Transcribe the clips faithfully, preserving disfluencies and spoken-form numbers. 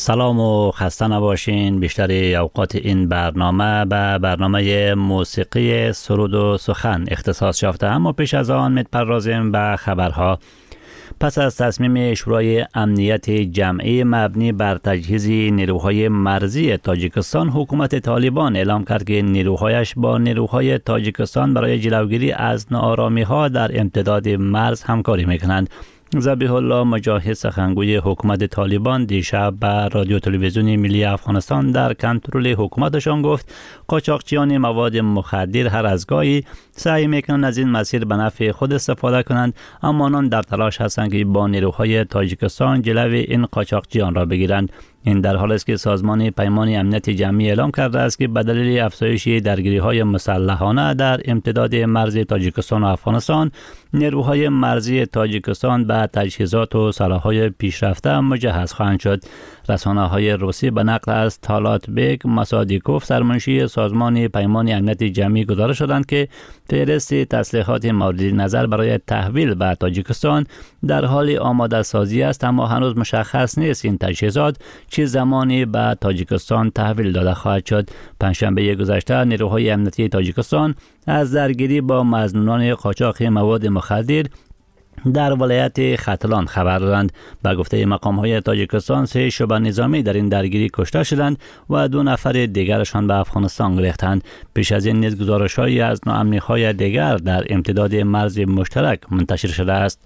سلام و خسته نباشین. بیشتر اوقات این برنامه به برنامه موسیقی سرود و سخن اختصاص یافته، اما پیش از آن می‌پردازیم به خبرها. پس از تصمیم شورای امنیت جمعی مبنی بر تجهیز نیروهای مرزی تاجیکستان، حکومت طالبان اعلام کرد که نیروهایش با نیروهای تاجیکستان برای جلوگیری از ناآرامی‌ها در امتداد مرز همکاری می‌کنند. ذبیح الله مجاهد، سخنگوی حکومت طالبان، دیشب به رادیو تلویزیون ملی افغانستان در کنترل حکومتشان گفت قاچاقچیان مواد مخدر هر از گاهی سعی میکنند از این مسیر به نفع خود استفاده کنند، اما آنان در تلاش هستند که با نیروهای تاجیکستان جلوی این قاچاقچیان را بگیرند. این در حالی است که سازمان پیمان امنیت جمعی اعلام کرده است که به دلیل افزایش درگیری‌های مسلحانه در امتداد مرز تاجیکستان و افغانستان، نیروهای مرزی تاجیکستان به تجهیزات و سلاح‌های پیشرفته مجهز خواهند شد. رسانه‌های روسی به نقل از تالات بیگ مسادیکوف، سرمنشی سازمان پیمان امنیت جمعی، گزارش دادند که فهرست تسلیحات مورد نظر برای تحویل به تاجیکستان در حال آماده سازی است، اما هنوز مشخص نیست این تجهیزات چه زمانی به تاجیکستان تحویل داده خواهد شد. پنجشنبه گذشته نیروهای امنیتی تاجیکستان از درگیری با مظنونان قاچاق مواد مخدر در ولایت ختلان خبر دادند. به گفته مقام‌های تاجیکستان، سه شعبه نظامی در این درگیری کشته شدند و دو نفر دیگرشان به افغانستان گریختند. پیش از این نیز گزارش‌هایی از ناامنی‌های دیگر در امتداد مرز مشترک منتشر شده است.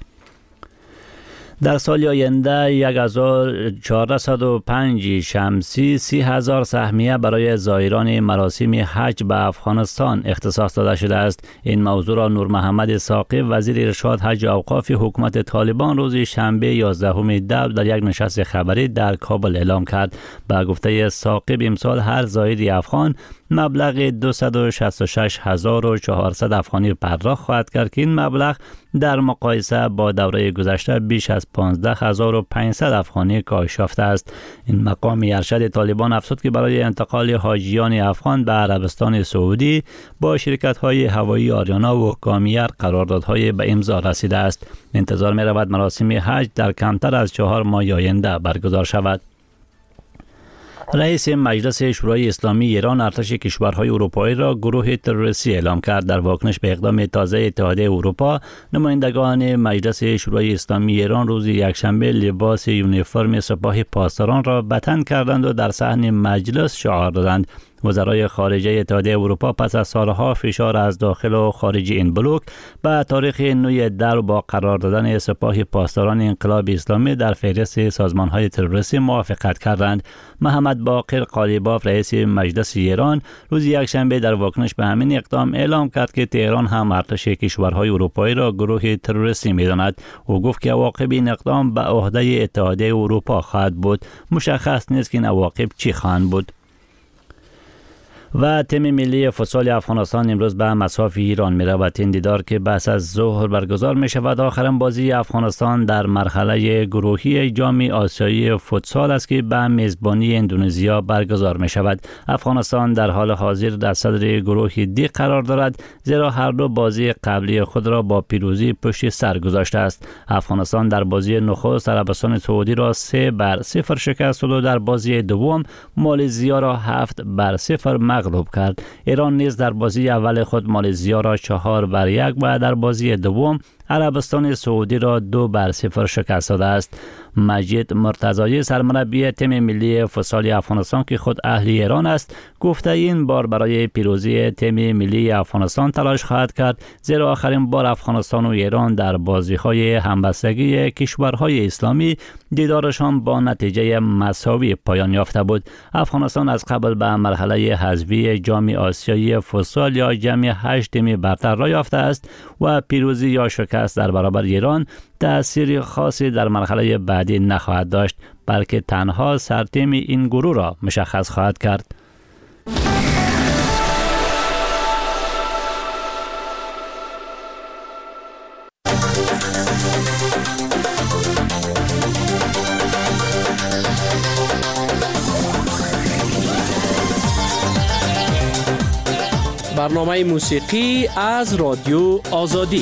در سال آینده یک هزار و چهارصد و پنج شمسی سی هزار سهمیه برای زائران مراسم حج به افغانستان اختصاص داده شده است. این موضوع را نور محمد ساقی، وزیر ارشاد، حج و اوقاف حکومت طالبان، روز شنبه یازدهم دی در یک نشست خبری در کابل اعلام کرد. به گفته ساقی، امسال هر زائر افغان مبلغ دویست و شصت و شش هزار و چهارصد افغانی پرداخت خواهد کرد که این مبلغ در مقایسه با دوره گذشته بیش از پانزده هزار و پانصد افغانی کاهش یافته است. این مقام ارشد طالبان افزود که برای انتقال حاجیان افغان به عربستان سعودی با شرکت‌های هوایی آریانا و کامیر قراردادهای به امضا رسیده است. انتظار می‌رود مراسم حج در کمتر از چهار ماه آینده برگزار شود. رئیس مجلس شورای اسلامی ایران ارتش کشورهای اروپایی را گروه تروریستی اعلام کرد. در واکنش به اقدام تازه اتحادیه اروپا، نمایندگان مجلس شورای اسلامی ایران روز یکشنبه لباس یونیفرم سپاه پاسداران را به تن کردند و در صحن مجلس شعار دادند. وزرای خارجه اتحادیه اروپا پس از سالها فشار از داخل و خارج این بلوک به تاریخ نو در با قرار دادن سپاه پاسداران انقلاب اسلامی در فهرست سازمان‌های تروریستی موافقت کردند. محمد باقر قالیباف، رئیس مجلس ایران، روز یکشنبه در واکنش به همین اقدام اعلام کرد که تهران هم ارتش کشورهای اروپایی را گروه تروریستی می‌داند. او گفت که عواقب این اقدام به عهده اتحادیه اروپا خواهد بود. مشخص نیست که این عواقب چی خواهند بود. و تیم ملی فوتسال افغانستان امروز به مصاف ایران می رود. این دیدار که پس از ظهر برگزار می شود آخرین بازی افغانستان در مرحله گروهی جام آسیایی فوتسال است که به میزبانی اندونزیا برگزار می شود. افغانستان در حال حاضر در صدر گروه دی قرار دارد، زیرا هر دو بازی قبلی خود را با پیروزی پشت سر گذاشته است. افغانستان در بازی نخست عربستان سعودی را سه بر صفر شکست و در بازی دوم مالزیا را هفت بر صفر مغلوب کرد. ایران نیز در بازی اول خود مالزیا را چهار بر یک و در بازی دوم عربستان سعودی را دو بر صفر شکست داده است. مجید مرتضایی، سرمربی تیم ملی فوتسال افغانستان که خود اهل ایران است، گفته این بار برای پیروزی تیم ملی افغانستان تلاش خواهد کرد، زیرا آخرین بار افغانستان و ایران در بازی‌های همبستگی کشورهای اسلامی دیدارشان با نتیجه مساوی پایان یافته بود. افغانستان از قبل به مرحله حذفی جام آسیایی فوتسال یا جام هشت تیم برتر را یافته است و پیروزی یا شکست در برابر ایران تأثیر خاصی در مرحله بعدی نخواهد داشت، بلکه تنها سرتیم این گروه را مشخص خواهد کرد. برنامه موسیقی از رادیو آزادی.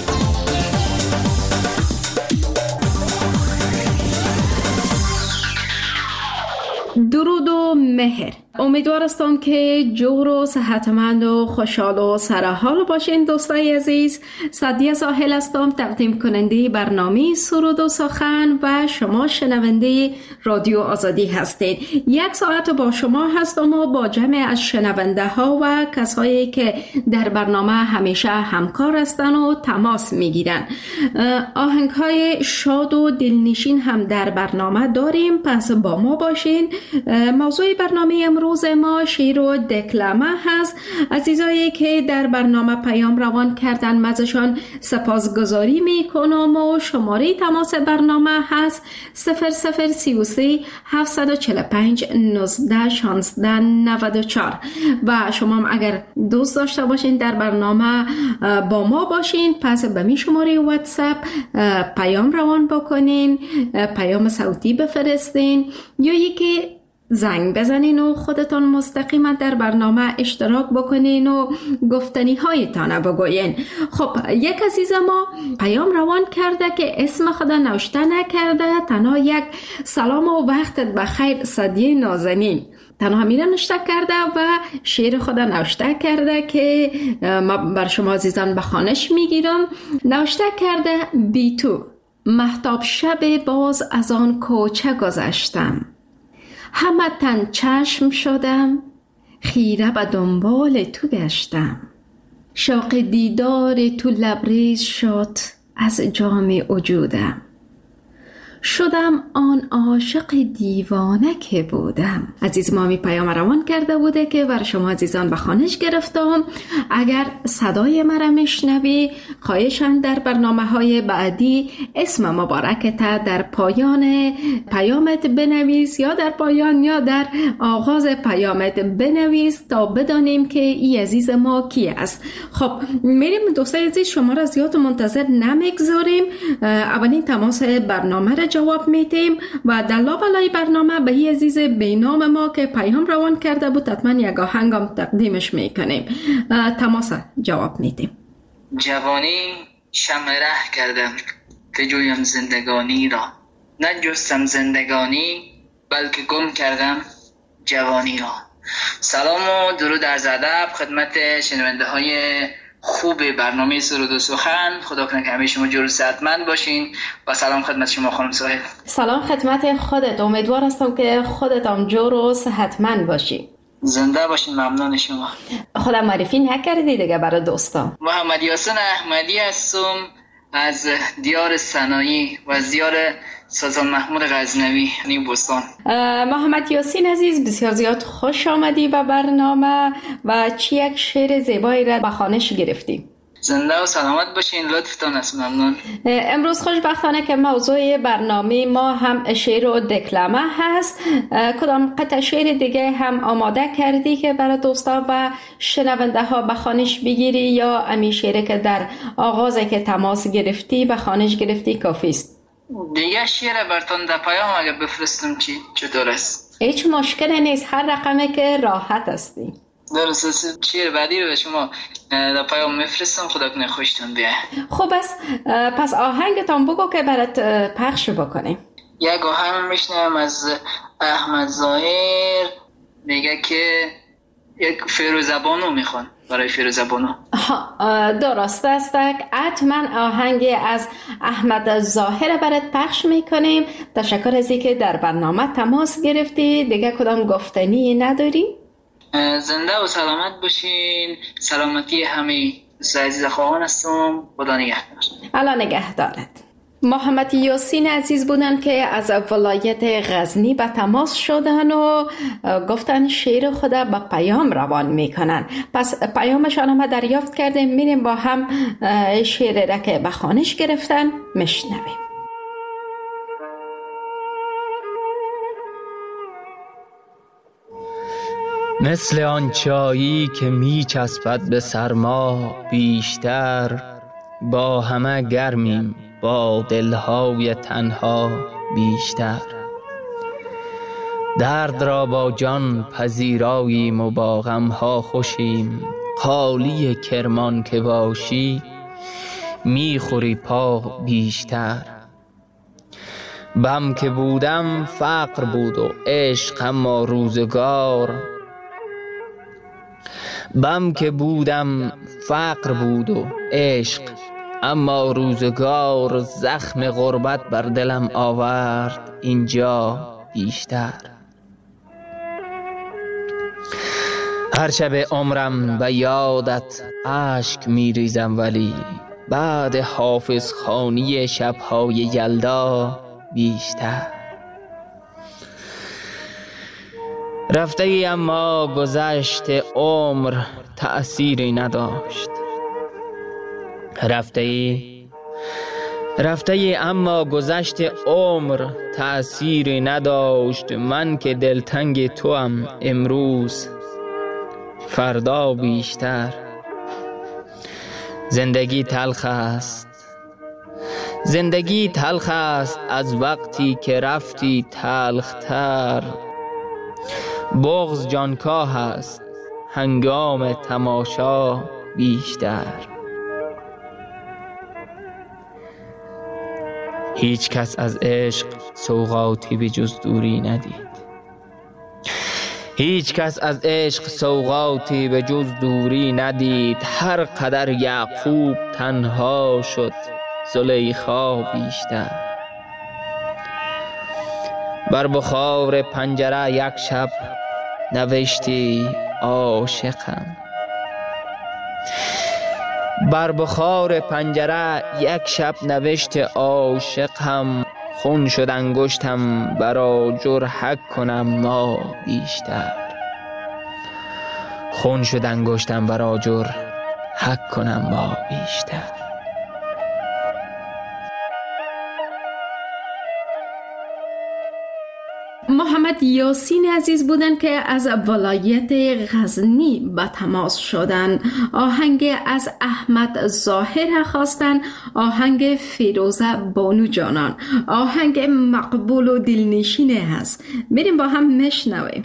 درود و مهر. امیدوار هستم که جور و صحتمند و خوشحال و سرحال باشین. دوستای عزیز، سعدیه ساحل هستم، تقدیم کننده برنامه سرود و سخن و شما شنونده رادیو آزادی هستید. یک ساعت با شما هستم و با جمع از شنونده ها و کسایی که در برنامه همیشه همکار هستن و تماس میگیرن. آهنگ های شاد و دلنشین هم در برنامه داریم، پس با ما باشین. موضوع برنامه امروز روز ما شعر و دکلمه هست. عزیزایی که در برنامه پیام روان کردن ازشان سپاسگزاری میکنم و شماره تماس برنامه هست صفر صفر سی و سه هفتصد و چهل و پنج نوزده شانزده نود و چهار و شما هم اگر دوست داشته باشین در برنامه با ما باشین، پس به می شماره واتساپ پیام روان بکنین، پیام صوتی بفرستین یا یکی زنگ بزنین و خودتان مستقیما در برنامه اشتراک بکنین و گفتنی هایتان بگوین. خب یک عزیز ما پیام روان کرده که اسم خود نوشته نکرده، تنها یک سلام و وقتت بخیر سعدیه نازنین تنها میره نوشته کرده و شعر خود نوشته کرده که ما بر شما عزیزان به خوانش میگیرم. نوشته کرده: بی تو مهتاب شب باز از آن کوچه گذشتم، همه تن چشم شدم، خیره به دنبال تو گشتم، شوق دیدار تو لبریز شد از جام وجودم، شدم آن عاشق دیوانه که بودم. عزیز ما می پیام روان کرده بوده که بر شما عزیزان به خوانش گرفتم. اگر صدای مرا میشنوی خواهشاً در برنامه های بعدی اسم مبارکت در پایان پیامت بنویس یا در پایان یا در آغاز پیامت بنویس تا بدانیم که این عزیز ما کی است. خب میریم دوستای عزیز، شما را زیاد منتظر نمیگذاریم. اولین تماس برنامه را جواب میدیم و در لابلای برنامه به این عزیز بینام ما که پیام روان کرده بود حتما یک آهنگم تقدیمش میکنیم. تماس جواب میدیم. جوانی شمع ره کردم که جویم زندگانی را، نجستم زندگانی بلکه گم کردم جوانی را. سلام و درود عرض ادب خدمت شنونده های خوب برنامه سرود و سخن. خدا کنه که همه شما جور و صحتمند باشین و سلام خدمت شما خانم ساحل. سلام خدمت خودت، امیدوار هستم که خودت هم جور و صحتمند باشی. زنده باشین. ممنون شما. خودم معرفی نکردی دیگه برای دوستان. محمد یاسین احمدی هستم از دیار سنایی و از دیار سلطان محمود غزنوی یعنی بستان. محمد یاسین عزیز، بسیار زیاد خوش آمدی به برنامه و چی یک شعر زیبایی را به خوانش گرفتی. زنده و سلامت باشین، لطفتان است. ممنون. امروز خوشبختانه که موضوع برنامه ما هم شعر و دکلمه هست. کدام قطع شعر دیگه هم آماده کردی که برای دوستا و شنونده ها به خوانش بگیری یا امی شعری که در آغاز که تماس گرفتی به خوانش گرفتی کافی است؟ دیگه شعر براتون در پیام اگه بفرستم چی چطور است؟ هیچ مشکلی نیست، هر رقمی که راحت هستی. درست. شعر بعدی رو به شما در پیام میفرستم. خدا کنه خوشتون بیاد. خب بس پس آهنگتان بگو که برات پخش بکنیم. یک آهنگ میشنم از احمد ظاهر، میگه که یک فیروزبانو میخوان برای فیروزبانو. درست است. حتما آهنگ از احمد ظاهر برات پخش میکنیم. تشکر از اینکه در برنامه تماس گرفتی. دیگه کدام گفتنی نداری؟ زنده و سلامت باشین. سلامتی همه عزیز خواهان هستم. خدا نگهدار. الله نگهدارت. محمد یاسین عزیز بودن که از ولایت غزنی به تماس شدن و گفتن شعر خود به پیام روان میکنن. پس پیامشان هم دریافت کردیم، میریم با هم شعر را که به خوانش گرفتن میشنویم. مثل آن چایی که می چسبد به سرما بیشتر، با همه گرمیم با دلهای تنها بیشتر. درد را با جان پذیراییم و با غمها خوشیم، خالی کرمان که باشی میخوری پا بیشتر. بم که بودم فقر بود و عشق اما روزگار بم که بودم فقر بود و عشق اما روزگار زخم غربت بر دلم آورد اینجا بیشتر. هر شب عمرم به یادت اشک می ریزم ولی بعد حافظ خوانی شبهای یلدا بیشتر. رفته ای اما گذشت عمر تأثیری نداشت رفته ای رفته ای اما گذشت عمر تأثیری نداشت. من که دلتنگ توام امروز فردا بیشتر. زندگی تلخ است زندگی تلخ است از وقتی که رفتی تلختر. بغض جانکاه است هنگام تماشا بیشتر. هیچ کس از عشق سوغاتی به جز دوری ندید هیچ کس از عشق سوغاتی به جز دوری ندید. هر قدر یعقوب تنها شد زلیخا بیشتر. بر بخار پنجره یک شب نوشتی عاشقم بر بخار پنجره یک شب نوشت عاشقم. خون شد انگشتم برا جرحک کنم ما بیشتر. خون شد انگشتم برا جرحک کنم ما بیشتر. محمد یاسین عزیز بودند که از ولایت غزنی به تماس شدند. آهنگ از احمد ظاهر خواستند، آهنگ فیروزه بانو جانان. آهنگ مقبول و دلنشینه هست، بریم با هم مشنویم.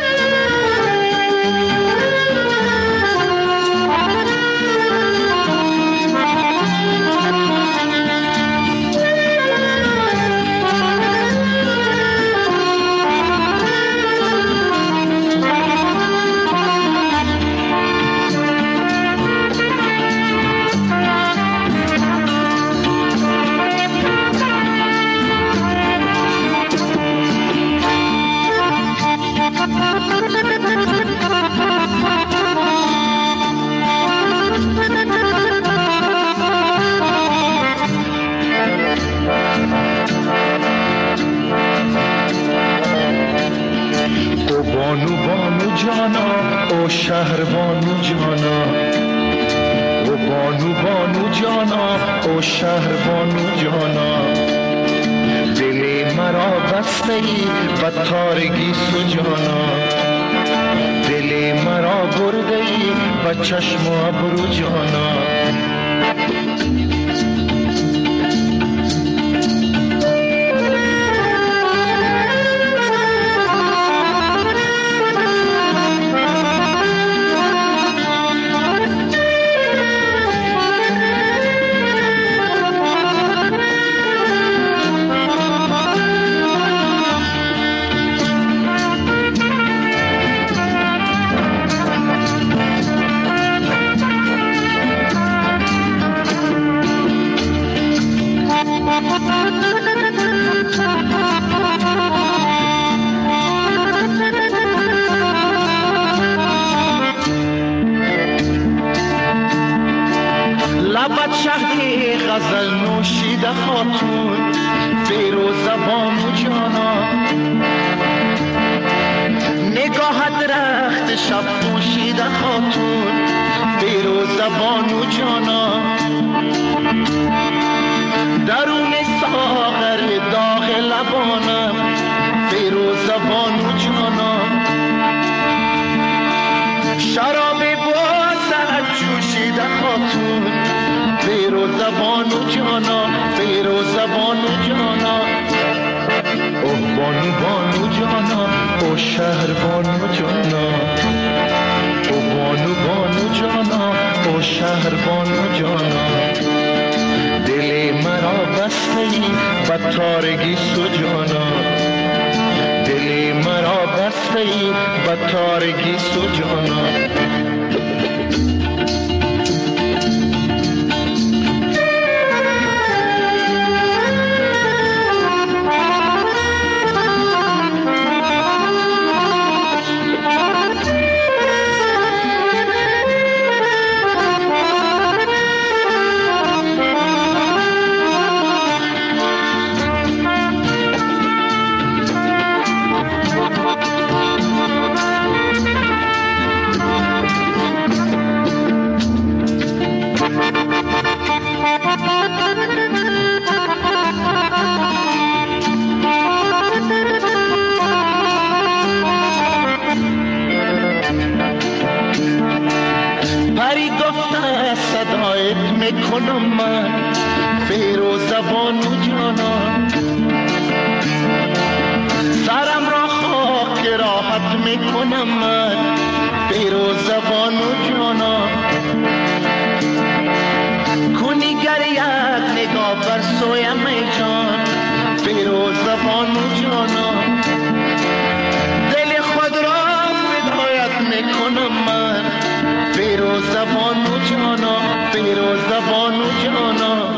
شهر بانو جانا او بانو بانو جانا او شهر بانو جانا. دل مرا بسته ای و تارگی سجانا دل مرا برده ای و چشم و ابرو جانا. لبت شهدی غزل نوشیده خاتون فیروزه بانو جانا. نگاهت رخت شب نوشیده خاتون فیروزه بانو جانا. درون ساغر داغ لبانم فیروزه بانو جانا. شراب بازد جوشیده خاتون فیروزه بانو جانا فیروزه بانو جانا. اوه بانو بانو جانا او شهر بانو جانا او بانو بانو جانا او شهر بانو جانا. دل مرا بسته ای به تارگی سجانا دلی مرا بسته ای به تارگی سجانا میکنم من فیروز زبان و جانا سرم را خاک راحت میکنم من فیروز زبان و جانا کنی گر یک نگاه بر سویم ای جان فیروز زبان و جانا دل خود را فدایت میکنم من فیروز زبان و جانا فیروز زبان و جانا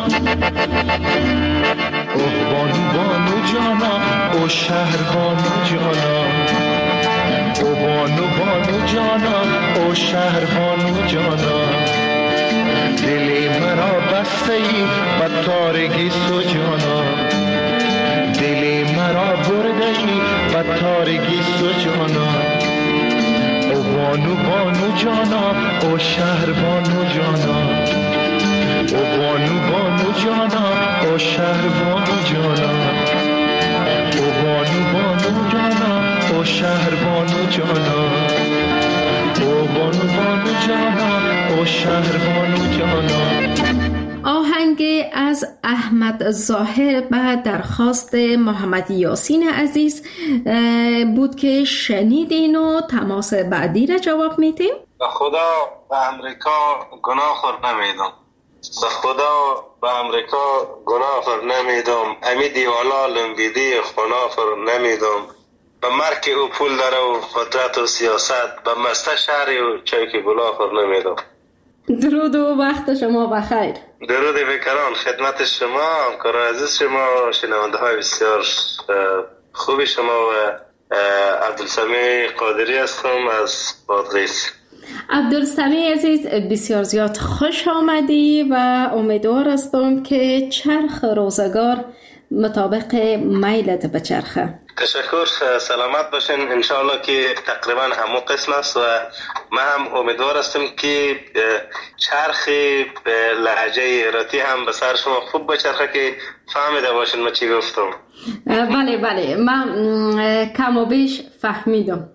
اوه بانو بانو جانا او شهر بانو جانا او بانو بانو جانا او شهر بانو جانا دلی مرا بسته ای به تارگی سجانا دلی مرا برده ای به تارگی سجانا او بانو بانو جانا او شهر بانو جانا او بانو بانو جانا او شهر بانو جانا او بانو بانو جانا او شهر بانو جانا او بانو بانو جانا او شهر بانو جانا. آهنگ از احمد ظاهر به درخواست محمد یاسین عزیز بود که شنیدین و تماس بعدی را جواب میدیم. به خدا به امریکا گناه خور نمیدم، به خدا به امریکا گناه خور نمیدم، امی دیوالا لنبیدی خنا خور نمیدم، به مرک او پول داره و قدرت و سیاست، به مسته شهری و چایک گلا خور نمیدم. درود و وقت شما بخیر. درود بکران خدمت شما، همکار عزیز شما، شنونده های بسیار خوبی شما و عبدالسمی قادری هستم از بادغیس. عبدالسمی عزیز بسیار زیاد خوش آمدی و امیدوار هستم که چرخ روزگار مطابق میلت بچرخه. تشکر، سلامت باشین. انشاءالله که تقریبا همون قسم است و من هم امیدوار هستم که چرخ لهجه ایراتی هم به سر شما خوب بچرخه که فهمیده باشین ما چی گفتم. بله بله من کم و بیش فهمیدم.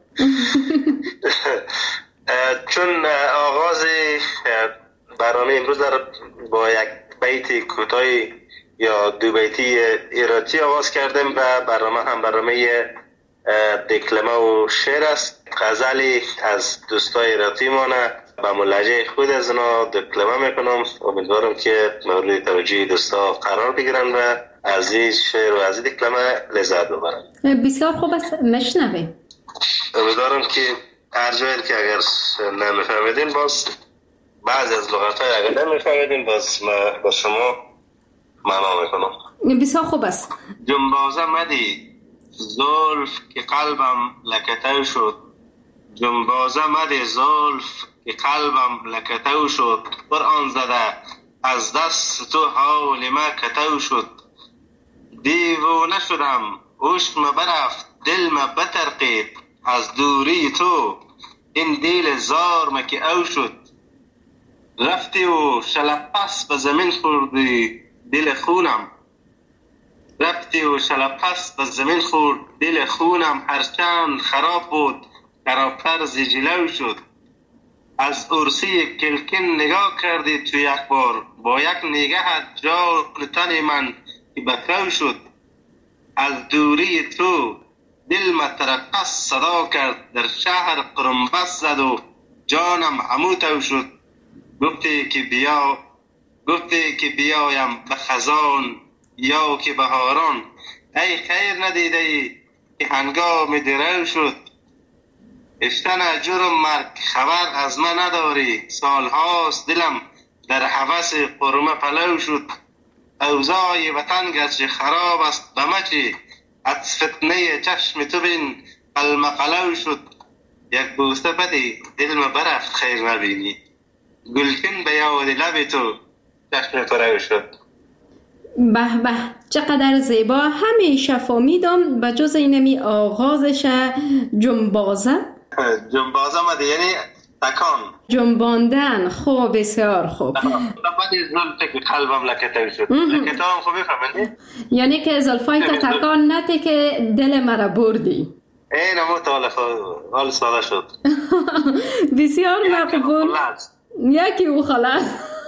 چون آغاز برنامه امروز در با یک بیت کوتاهی یا دو بیتی ایراتی آغاز کردیم و برنامه هم برنامه دکلمه و شعر است. غزلی از دوستای ایراتی مانه به ملحجه خود از اونا دکلمه میکنم. امیدوارم که مورد توجه دوستا قرار بگیرن و از این شعر و از این دکلمه لذت ببرن. بسیار خوب است، مشنویم. امیدوارم که هر جایی که اگر نمیفهمیدین باز بعضی از لغت های اگر نمیفهمیدین باز ما با شما معنا میکنم. بسیار خوب است. جنبازه مدی زلف که قلبم لکتو شد، جنبازه مدی زلف که قلبم لکتو شد، قرآن زده از دست تو حال ما کتو شد، دیوانه شدم عشق ما برفت دل ما بترقید، از دوری تو این دل زار ما که او شد، رفتی و شلپس به زمین خوردی دل خونم، رفتی و شلپس به زمین خورد دل خونم، هرچند خراب بود خرابتر ز جلو شد، از عرصی کلکن نگاه کردی تو یک بار، با یک نگاهت جان تن من که بکرو شد، از دوری تو دل مترقص صدا کرد، در شهر قرنبس زد و جانم عموتو شد، گفتی که بیا گفتی که بیایم به خزان یا که بهاران ای خیر ندیده ای که هنگام درو شد. اشتن جرم مرگ خبر از من نداری، سالهاست دلم در هوس قرمه پلو شد. اوضاع وطن گرچه خراب است بمچی، از فتنه چشم تو بین المقلو شد. یک بوسه بدی علم برفت خیر نبینی، گلچین به یاد لب تو چشم پرو شد. به به چقدر زیبا. همیشه فهمیدم به جز اینمی آغازش جنبازه جنبازه مده یعنی تکان جنباندن. خوب، بسیار خوب. بعد زلفه که قلبم لکته شد. لکته هم خوبی فهمیدی؟ یعنی که زلفای تا تکان نته که دل مرا بردی. این همون تا حال ساله شد. بسیار مقبول. یکی او خلاص.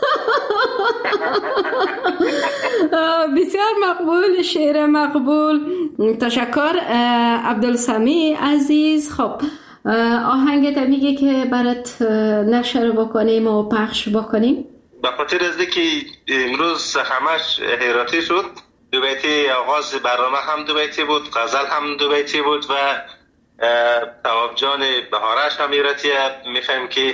بسیار مقبول، شعر مقبول. تشکر عبدالسمی عزیز. خب آهنگت میگه که برات نشر بکنیم و پخش بکنیم. به خاطر از که امروز همش حیراتی شد، دو بیتی آغاز برنامه هم دو بیتی بود، غزل هم دو بیتی بود و تواب جان بهارش هم حیراتیه. میخوایم که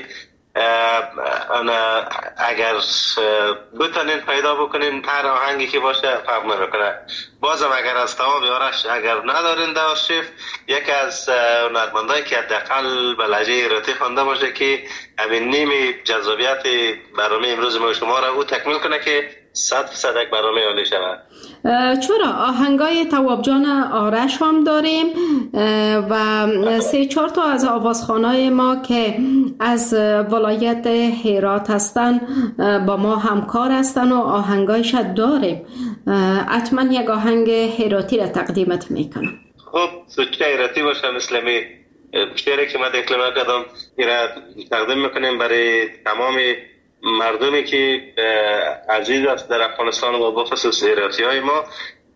اگر بتونین پیدا بکنین هر آهنگی که باشه فرق نمیکنه. بازم اگر از تواب یارش اگر ندارین در آرشیف، یکی از هنرمندایی که حداقل به لهجه ایراتی خوانده باشه که همین نیمی جذابیت برنامه امروز ما شما را او تکمیل کنه که صد درصد یک برنامه عالی شود. چرا آهنگای تواب جان آرش هم داریم و سه چهار تا از آوازخوانای ما که از ولایت هرات هستن با ما همکار هستن و آهنگایش داریم. حتما یک آهنگ هراتی را تقدیمت میکنم. خب سوچه هراتی باشه، مثل می شعری که ما دکلمه کردم ایرا تقدیم میکنیم برای تمام مردمی که عزیز است در افغانستان و با خصوص ایراتی های ما.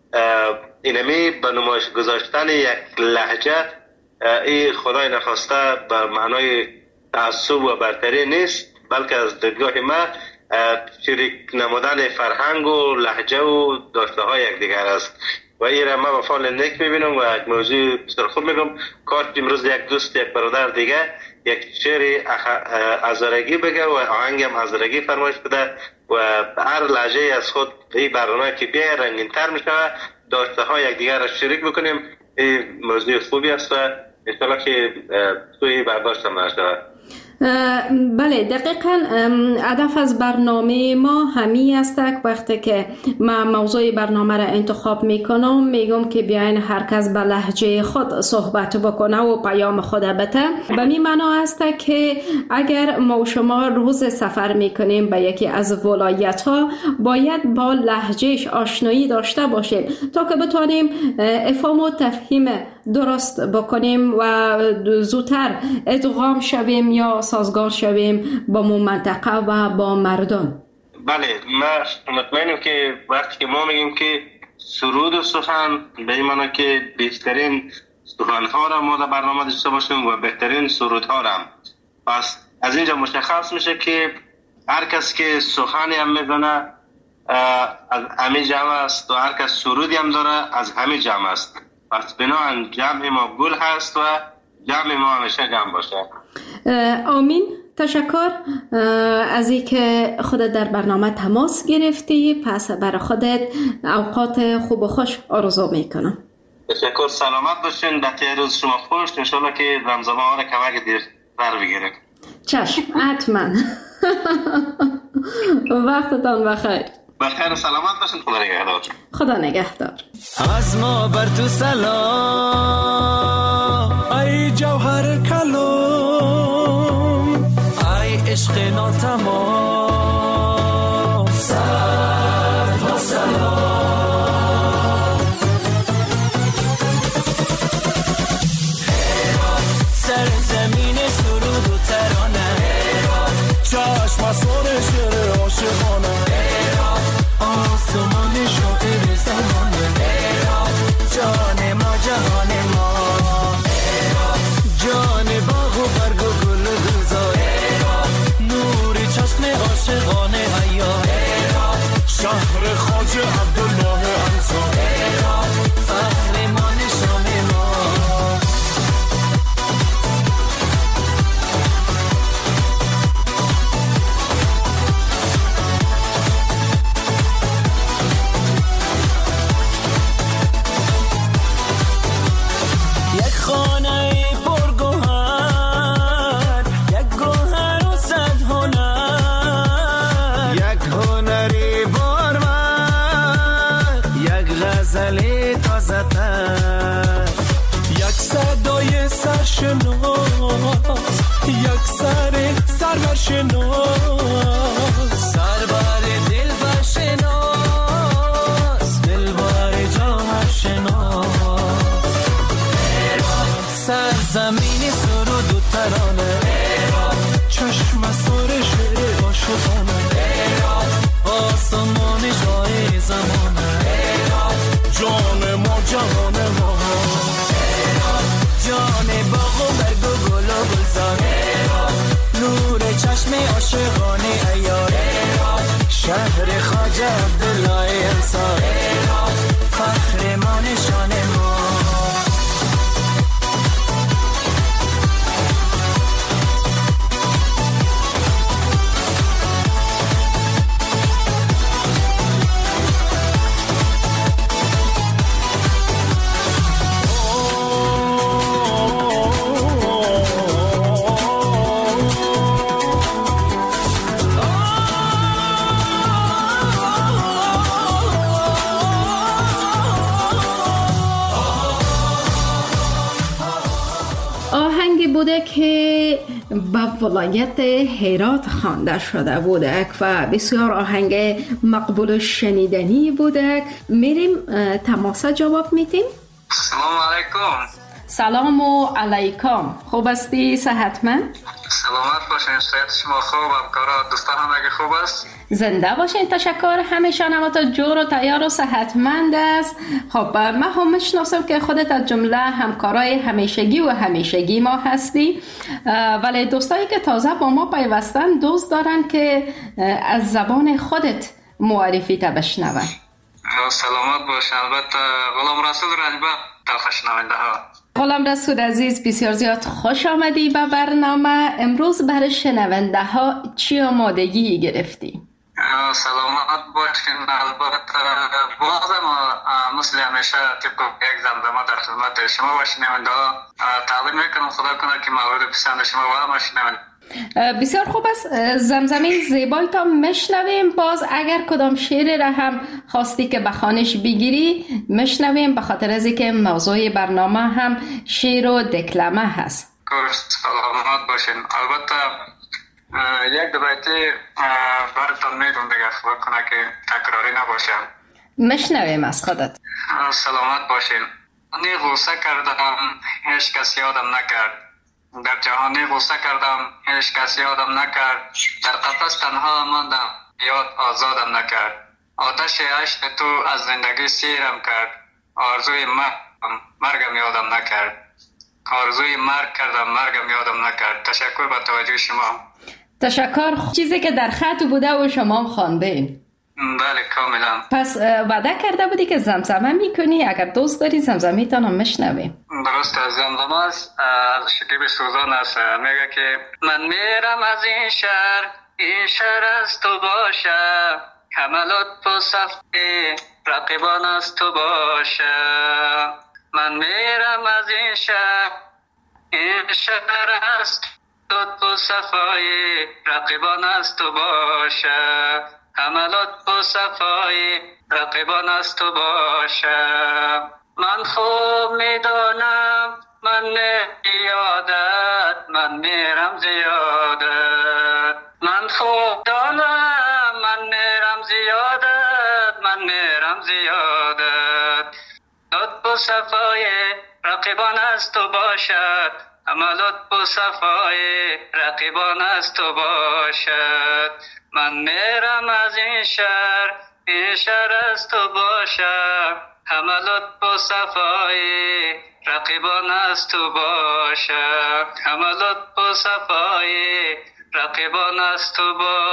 اینمی به نمایش گذاشتن یک لهجه ای خدای نخواسته به معنای تعصب و برتری نیست، بلکه از دیدگاه ما شریک نمودن فرهنگ و لهجه و داشته های یک دیگر است و این را ما به فعل نیک میبینم و یک موضوع بسیار خوب میگم. کاش امروز یک دوست یک برادر دیگه یک شعر ازارگی بگه و آهنگ هم ازارگی فرمایش بده و هر لهجه از خود این برنامه که بیا رنگین تر میشه، داشته ها یک دیگر را شریک بکنیم. این موضوع خوبی است و انشاءالله که توی برداشت هم نشود. بله دقیقاً هدف از برنامه ما همی است که وقتی که ما موضوع برنامه را انتخاب میکنم میگم که بیاین هر کس به لهجه خود صحبت بکنه و پیام خود بده. به می معنا است که اگر ما شما روز سفر میکنیم به یکی از ولایت ها باید با لهجهش آشنایی داشته باشیم تا که بتونیم افهام و تفهیم درست بکنیم و زودتر ادغام شویم یا سازگار شویم با مو منطقه و با مردم. بله ما مطمئنم که وقتی که ما میگیم که سرود و سخن به این معنی که بهترین سخنها را ما در برنامه داشته باشیم و بهترین سرودها را هم. پس از اینجا مشخص میشه که هر کس که سخنی هم میزنه از همه جمع است و هر کس سرودی هم داره از همه جمع است. پس بنابراین جمع ما گل هست و جمع ما همیشه جمع باشه. آمین. تشکر از اینکه خودت در برنامه تماس گرفتی. پس برای خودت اوقات خوب و خوش آرزو میکنم. تشکر. سلامت باشین. بقیه روز شما خوش. انشالله که رمضان ها را کمک دیر بر بگیره. چشم حتما. وقتتان بخیر. بخیر و سلامت باشین. خدا نگهدار. خدا نگهدار. از ما بر تو سلام ای جوهر کلام، ای عشق ناتمام، صد و سلام. سر زمین سرود و ترانه، چشم اسوار شعر عاشقانه، آسمان شاعر زمانه، جان ما جهان ما، جان باغ و برگ و گل و گلزار، نوری چشم عاشقانه حیا، شهر خواجه عبدالله شناس، یک سر سرور شناس، سرور دلبر شناس، دلبر جامر شناس. سرزمین سرود و ترانه، چشم سر شعر عاشقانه، آسمان جای زمانه، جان ما جهان ما، جان باغ و برگ و گل و گلزار، نور چشم عاشقانه عیار، شهر خواجه عبدالله انصار، فخر ما نشان ما. بوده که به ولایت هرات خوانده شده بوده و بسیار آهنگ مقبول و شنیدنی بوده. میریم تماسه جواب میتیم. سلام علیکم. سلام و علیکم. خوب هستی؟ صحتمند؟ سلامت باشین. صحت شما خوب؟ همکارا دوستان همگی خوب است؟ زنده باشین. تشکر. همیشه نمات جور و تیار و صحتمند است. خب من هم میشناسم که خودت از جمله همکارای همیشگی و همیشگی ما هستی، ولی دوستایی که تازه با ما پیوستن دوست دارن که از زبان خودت معرفی تا بشنون. سلامت باشین. البته غلام رسول رنجبر تلخ شنونده ها. غلام رسول عزیز بسیار زیاد خوش آمدی به برنامه. امروز برای شنونده ها چی آمادگی گرفتی؟ سلامت باشین. البته بازم مثل همیشه طبق یک زمزمه در خدمت شما و شنونده ها تقدیم میکنم. خدا کنه که مورد پسند شما و همه شنونده. بسیار خوب است. زمزمه زیبای تا مشنویم. باز اگر کدام شعر را هم خواستی که بخوانش بگیری مشنویم، به خاطر از اینکه موضوع برنامه هم شعر و دکلمه هست. سلامت باشین. البته یک دو بیتی براتون میگم دیگه، خدا کنه که تکراری نباشه. مشنویم از خودت. سلامت باشین. نی غوسه کردم هیچ کس یادم نکرد، در جهانی غوسه کردم هیچ کس یادم نکرد، در قفس تنها ماندم یاد آزادم نکرد، آتش عشق تو از زندگی سیرم کرد، آرزوی مرگم مرگم یادم نکرد، آرزوی مرگ کردم مرگم یادم نکرد. تشکر به توجه شما. تشکر. چیزی که در خط بوده و شما هم خواندین. بله کاملا. پس وعده کرده بودی که زمزمه میکنی. اگر دوست داری زمزمه تانو مشنویم. درست. زمزمه است از شکیب سوزان است. میگه که من میرم از این شهر، این شهر از تو باشه، حملات و صفحه رقیبان از تو باشه. من میرم از این شهر، این شهر از تو تو صفای رقیبان از تو باشه، حملات و صفای رقیبان از تو باشه. من خوب میدانم من زیادت، من میرم زیادت، من خوب دانم من میرم زیادت، من میرم زیادت. لطف و صفای رقیبان از تو باشد، عملات و صفای رقیبان از تو باشد. من میرم از این شهر، این شهر از تو باشد، حملات و صفای رقیبان از تو باشد، حملات و صفای رقیبان از تو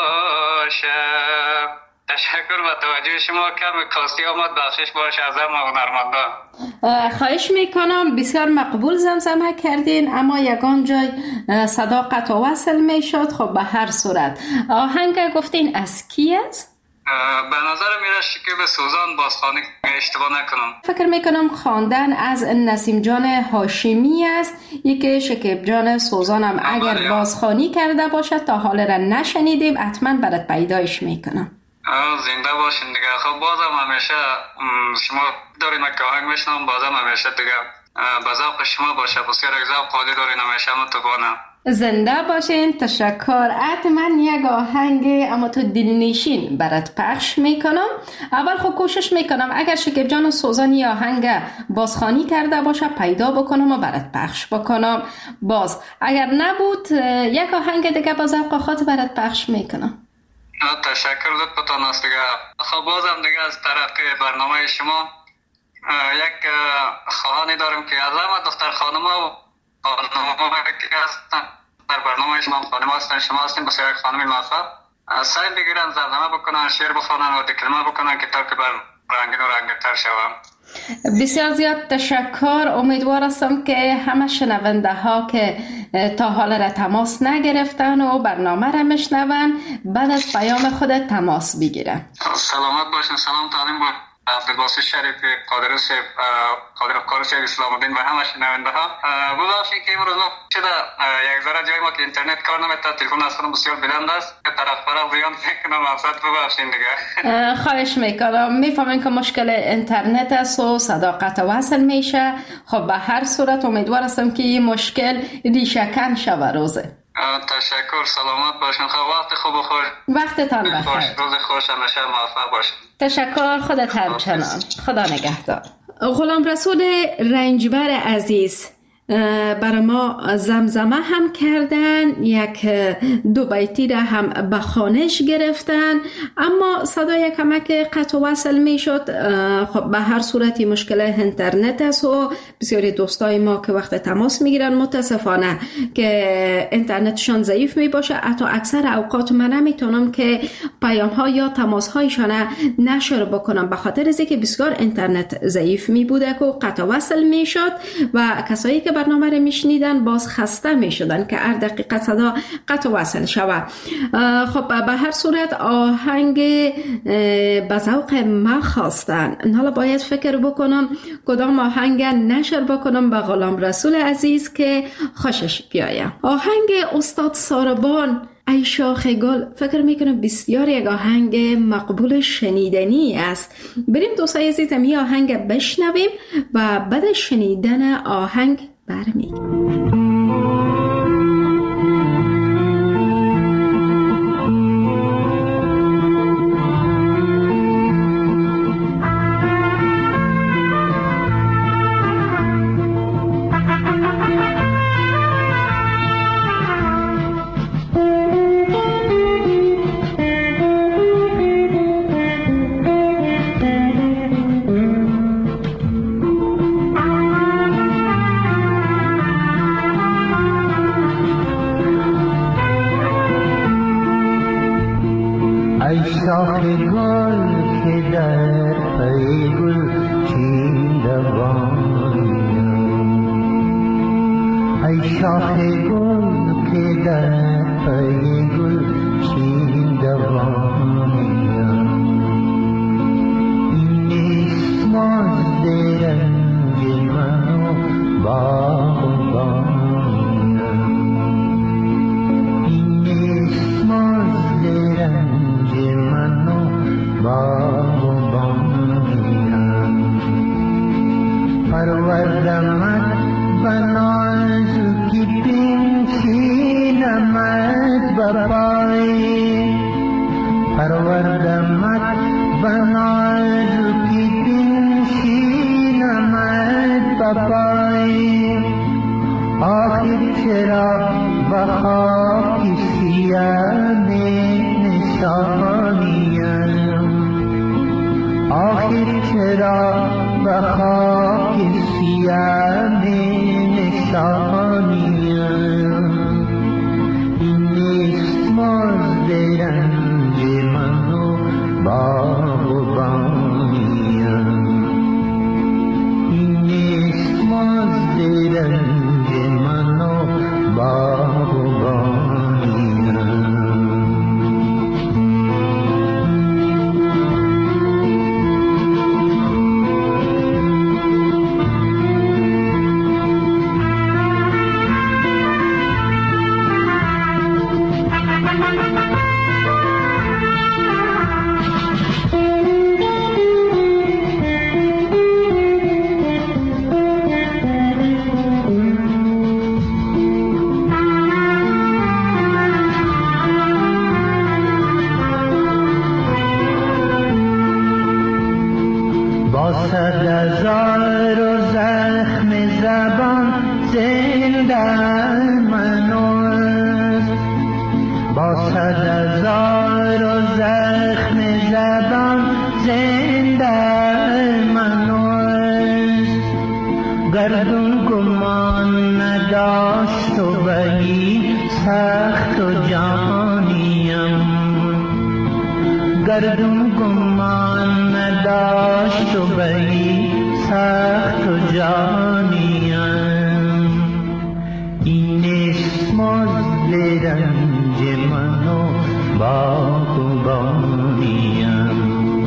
باشد. تشکر به توجه شما. کم کاستی آمد بخشش باشه از همه هنرمندان. خواهش میکنم. بسیار مقبول زمزمه کردین، اما یگان جای صدا قطع و وصل میشد. خب به هر صورت آهنگ گفتین از کی است؟ به نظر میره شکیب سوزان بازخوانی اشتباه نکنم. فکر میکنم خواندن از نسیم جان هاشمی است. یکی شکیب جان سوزانم اگر بازخوانی کرده باشد تا حال را نشنیدیم، حتما برات پیدایش میکنم. زنده باشین دیگه. خب بازم همیشه شما دارین که آهنگ میشنم، بازم همیشه دیگه به ذوق شما باشه. بسیار یک ذوق عالی دارین همیشه متوانم. زنده باشین. تشکر. من یک آهنگ اما تو دلنشین برات پخش میکنم. اول خود کوشش میکنم اگر شکیب جان و سوزانی آهنگ بازخوانی کرده باشه پیدا بکنم و برات پخش بکنم. باز اگر نبود یک آهنگ دیگه با ذوق خود برات پخش میکنم. تشکر لطفتان است دیگه. خب بازم دیگه از طرف برنامه شما یک خواهانی داریم که از همه دختر خانم ها و خانم که هستن در برنامه شما خانم هستن، شما هستین بسیار یک خانمی موفق سعی بگیرن زمزمه بکنن، شعر بخونن و دکلمه بکنن که تا که بر رنگین و رنگین‌تر شوم. بسیار زیاد تشکر. امیدوار هستم که همه شنونده ها که تا حالا را تماس نگرفتن و برنامه را میشنون بعد از پیام خود تماس بگیرن. سلامت باشین. سلام تعلیم با عبدالباسط شریفی، قادر صاحب، قادر کار صاحب، اسلام الدین و همه شنونده ها. ببخشید که امروز ما شده یک ذره جای ما که اینترنت کار نمی‌کنه، تلفن اصلا بسیار بلند است که طرف طرف زیان میکنم. افسد ببخشید دیگه. خواهش میکنم. میفهمین که مشکل اینترنت است و صدا قطع وصل میشه. خب به هر صورت امیدوار هستم که این مشکل ریشه کن شود روزه. تشکر. سلامت باشین. خب وقت خوب و خوش. وقتتان بخیر. روز خوش همیشه موفق باشین. تشکر. خودت همچنان. خدا نگهدار. غلام رسول رنجبر عزیز برای ما زمزمه هم کردن، یک دو بیتی را هم به خوانش گرفتن، اما صدای کمک قطع وصل می شد. خب به هر صورتی مشکل اینترنت است و بسیاری دوستای ما که وقت تماس می گیرن متاسفانه که اینترنتشان ضعیف می باشه. حتی اکثر اوقات من نمیتونم که پیام ها یا تماس هایشان نشر بکنم به خاطر از اینکه بسیار اینترنت ضعیف می بوده که قطع وصل می شد و کسایی که برنامه رو میشنیدن باز خسته میشدن که هر دقیقه صدا قطع وصل شود. خب به هر صورت آهنگ به ذوق ما خواستن. حالا باید فکر بکنم کدام آهنگ نشر بکنم به غلام رسول عزیز که خوشش بیاید. آهنگ استاد ساربان ای شاخ گل فکر میکنم بسیار یک آهنگ مقبول شنیدنی است. بریم دوستای عزیزم این آهنگ بشنویم و بعد شنیدن آهنگ برمیگردیم. شاخ گل که در پی گل چیندوانیم، ای شاخ گل که در پی گل چیندوانیم، این نیست مازد رنج من و باغبانیم، این نیست مازد رنج من و باغبانیم، پروردمت بنازکی پنشینمت بپای، پروردمت بنازکی پنشینمت بپای، آخر چرا به خاک سیاه نشانیم، آخر چرا به خاک سیاه نشانیم، این نیست مازد رنج من و باغبانیم، این نیست مازد رنج من و باغبانیم. صد هزار و زخم زبان زنده منوست، با صد هزار و زخم زبان زنده منوست. گردون گمان نداشت و بگی سخت و جانیم، گردون گمان نداشت و بگی سخت و جانیم. این است مزد رنج من و باغبانیم،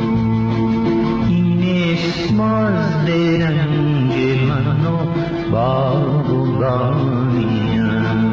این است مزد رنج من و باغبانیم.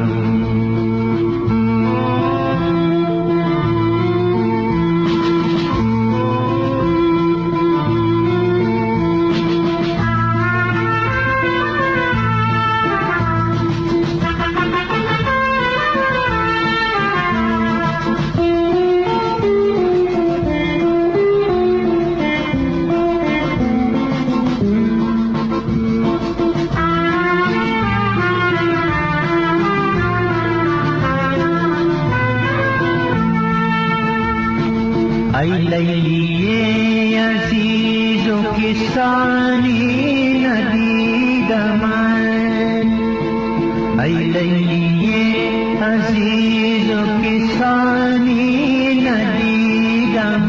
ای لیلی عزیز و کسانی ندیدم، ای لیلی عزیز و کسانی ندیدم،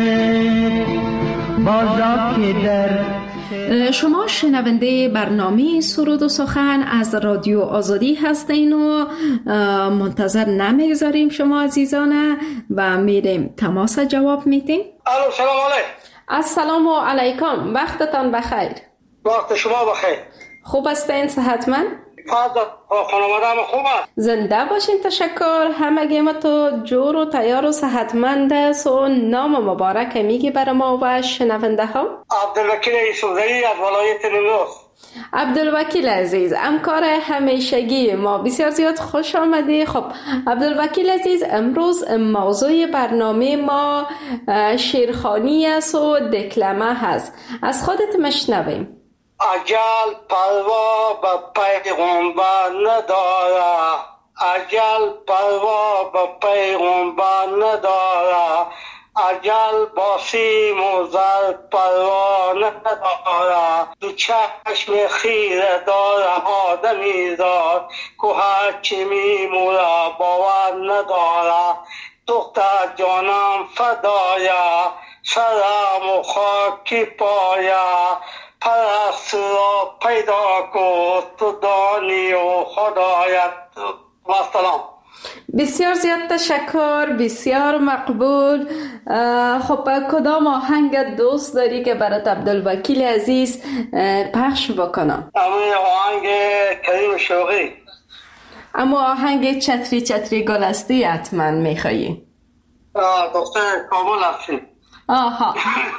بازا که در. شما شنونده برنامه سرود و سخن از رادیو آزادی هستین و منتظر نمیگذاریم شما عزیزانه و میریم تماس جواب میتیم. الو سلام علیکم. السلام علیکم، وقتتان بخیر. وقت شما بخیر. خوب هستین؟ صحتمند؟ فضل خانواده خوب است. زنده باشین. تشکر. همگی ما تو جور و تیار و صحتمند است. و نام مبارک میگی برای ما و شنونده ها؟ عبدالوکیل یوسفزئی از ولایت نیمروز. عبدالوکیل عزیز، همکار همیشگی ما، بسیار زیاد خوش آمدی. خب عبدالوکیل عزیز، امروز موضوع برنامه ما شیرخوانی است و دکلمه هست. از خودت مشنویم. اجل پروا به پیغمبر نداره، اجل پروا به پیغمبر نداره، اجل با سیم و زر پروا نداره. دو چشم خیره داره آدمی زاد که هرچی میموره باور نداره. دختر جانم فدایا، سرم و خاکی پایا، پرست را پیدا کن تو دانی و خدایت. و سلام. بسیار زیاد تشکر، بسیار مقبول. خب کدام آهنگ دوست داری که برات عبدالوکیل عزیز پخش بکنم؟ اما آهنگ کریم شوقی. اما آهنگ چتری چتری گلستی حتما میخوایی؟ دختر کامل هستی. آها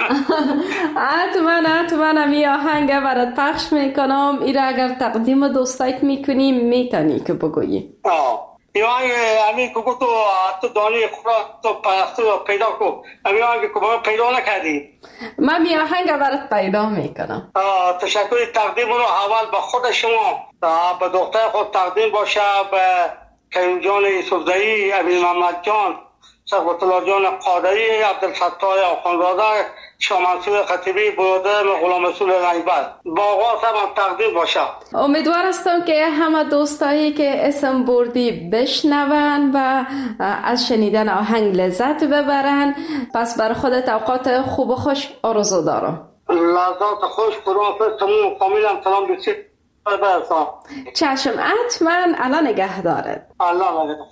حتما حتما امی آهنگ برات پخش میکنم. ایره اگر تقدیم دوستایت میکنی میتونی که بگویی. آه این آهنگ امی که تو تو دانی خدا تو پرستو رو پیدا کن. امی آهنگ که پیدا نکردی، من می آهنگ برات پیدا میکنم. تشکر. تقدیم رو اول به خود شما، به دختر خود تقدیم باشه، به کریم جان یوسفزئی، امین محمد جان، صفوت الله جان قادری، عبدالفتاح آخوندزاده، شاه منصور خطیبی، برادر غلام رسول رنجبر. با آقا هم تقدیم باشه. امیدوار هستم که همه دوستایی که اسم بردی بشنون و از شنیدن آهنگ لذت ببرن. پس بر خودت اوقات خوب و خوش آرزو دارم. لذات خوش. قرآن فرست تموم فامیلم سلام بسید برسان. چشم. حتما. الان نگه دارد. الله نگه.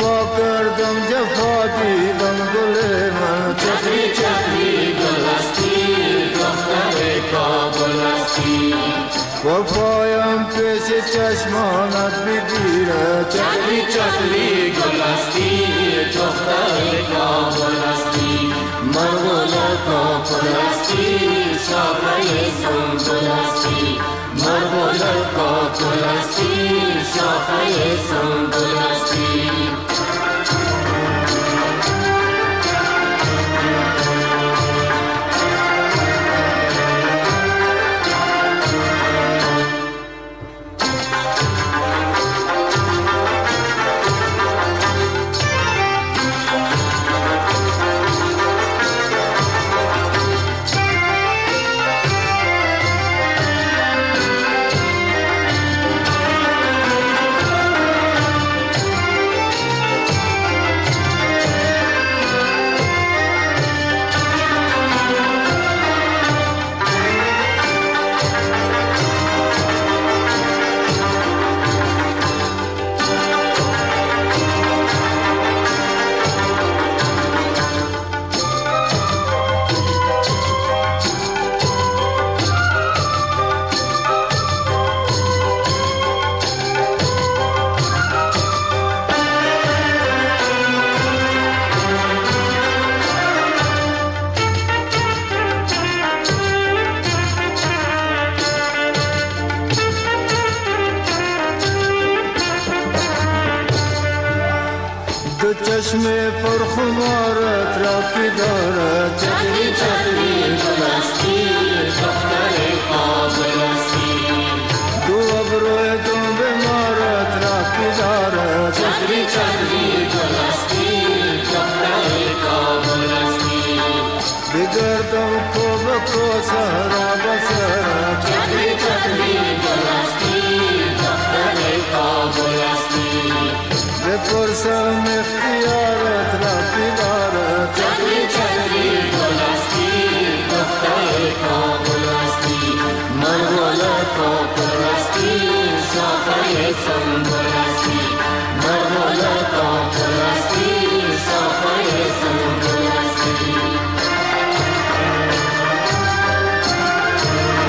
وفا کردم جفا دیدم گل من چتری چتری گلستی دختر کابل استی وفایم پیش چشمانت بگیره چتری چتری گلستی دختر کابل استی مرغول کابل استی شاخه سنبل استی مرغول کابل استی شاخه سنبل استی چشم پرخمارت را که دارد چتری چتری گلستی دختر کابل استی دو ابروی دو بیمارت را که دارد چتری چتری گلستی دختر کابل استی بگردم کو بکو سهرا بسرا چتری چتری گلستی دختر کابل استی بپرسم اختیارت را بیدارت چتری چتری گلستی دختر کابل استی مرغول کابل استی شاخه سنبل استی مرغول کابل استی شاخه سنبل استی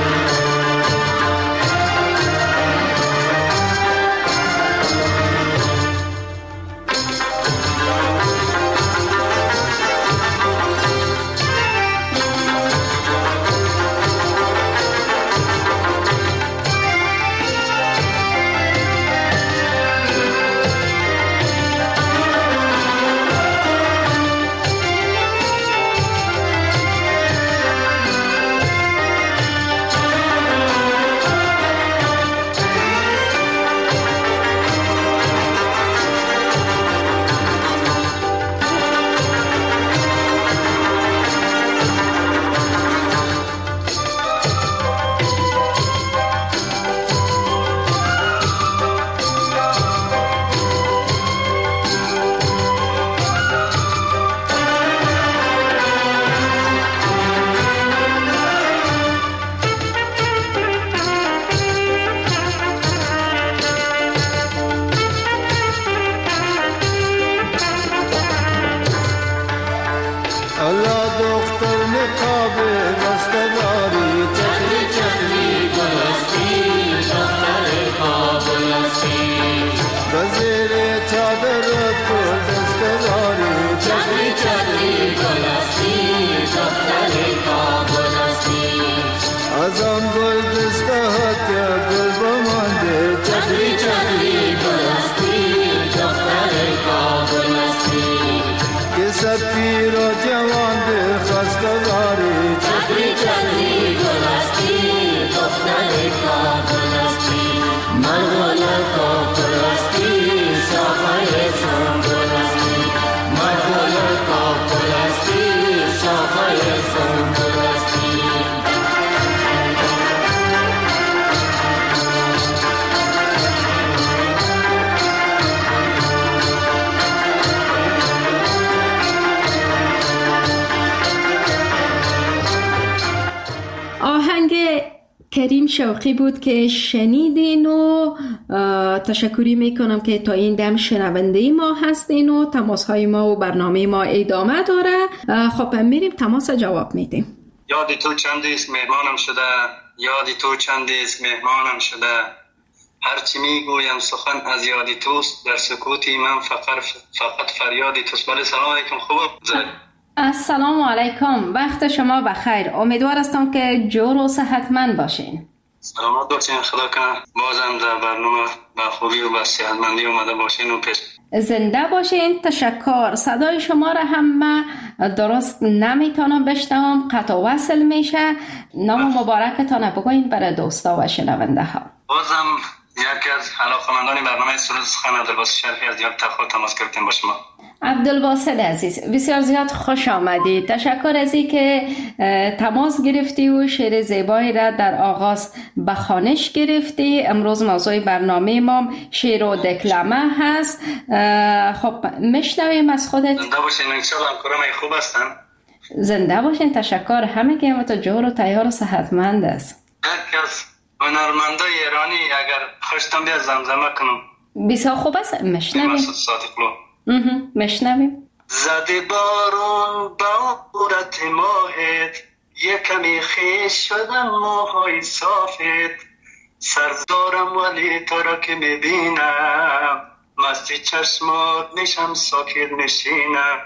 کریم شوقی بود که شنیدین و تشکری میکنم که تا این دم شنونده ما هستین و تماس های ما و برنامه ما ادامه داره. خب میریم تماس جواب میدیم. یادی تو چندیست مهمانم شده، یادی تو چندیست مهمانم شده، هرچی میگویم سخن از یادی توست، در سکوتی من فقط فقط فریادی توست. بله سلام علیکم. خوب زد. السلام علیکم، وقت شما بخیر. امیدوار هستم که جور و صحتمند باشین. سلامت باشین، خدا کنه بازم در برنامه با خوبی و با صحتمندی اومده باشین و پیش. زنده باشین. تشکر. صدای شما را هم من درست نمیتونم بشنوم، قطع و وصل میشه. نام مبارکتان بگوین برای دوستا و شنونده ها. بازم یکی از علاقه‌مندان برنامه سرود سخن عبدالباسط شریفی از دیار تخت تماس گرفتیم با شما. عبدالباسط عزیز بسیار زیاد خوش آمدید. تشکر از این که تماس گرفتی و شعر زیبایی را در آغاز به خوانش گرفتی. امروز موضوع برنامه ما شعر و دکلمه هست. خب میشنویم از خودت. زنده باشین، انشاءالله همکارم خوب هستن. زنده باشین. تشکر. همه که تو جور و تیار و صحتمند است. یکی از هنرمندای ایرانی اگر خوشتم بیاد زمزمه کنم. بسیار خوب است. میشنویم. صادقلو میشنویم. زده بارون با عورت ماهت، یکمی خیش شدم موهای صافت، سرزارم ولی تو را که میبینم، مستی چشمات میشم ساکت نشینم،